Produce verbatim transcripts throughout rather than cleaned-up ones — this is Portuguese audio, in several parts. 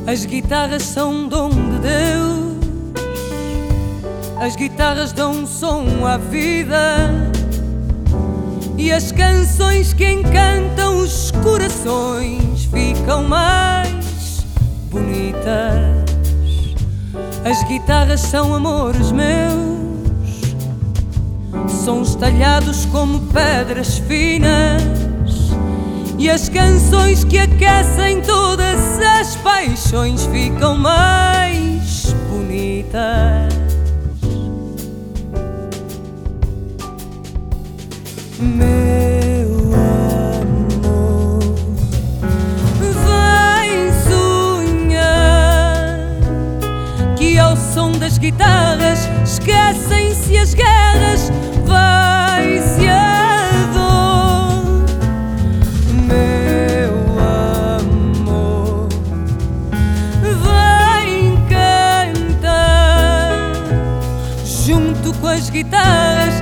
As guitarras são um dom de Deus. As guitarras dão um som à vida, e as canções que encantam os corações ficam mais bonitas. As guitarras são amores meus, sons talhados como pedras finas, e as canções que aquecem todas as paixões ficam mais bonitas. Meu amor, vem sonhar que ao som das guitarras esquecem-se as guerras, vai-se a dor. Meu amor, vem cantar junto com as guitarras.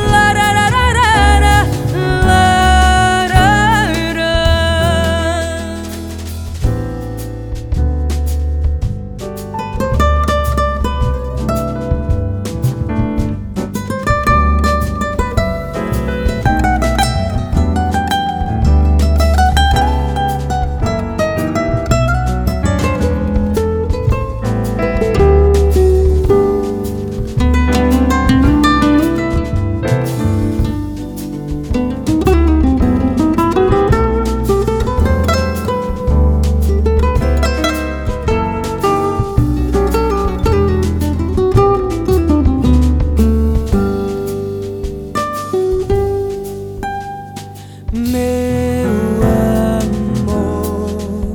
Meu amor,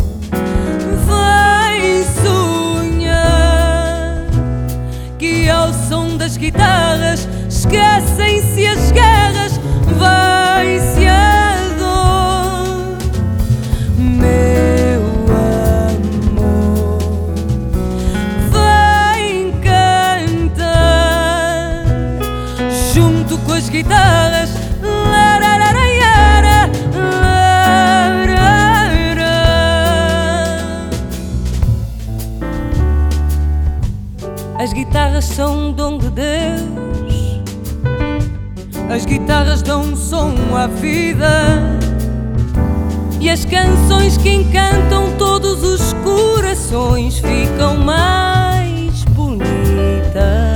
vai sonhar que ao som das guitarras esquecem-se as guerras, vai-se a dor. Meu amor, vai cantar junto com as guitarras. As guitarras são um dom de Deus. As guitarras dão um som à vida, e as canções que encantam todos os corações ficam mais bonitas.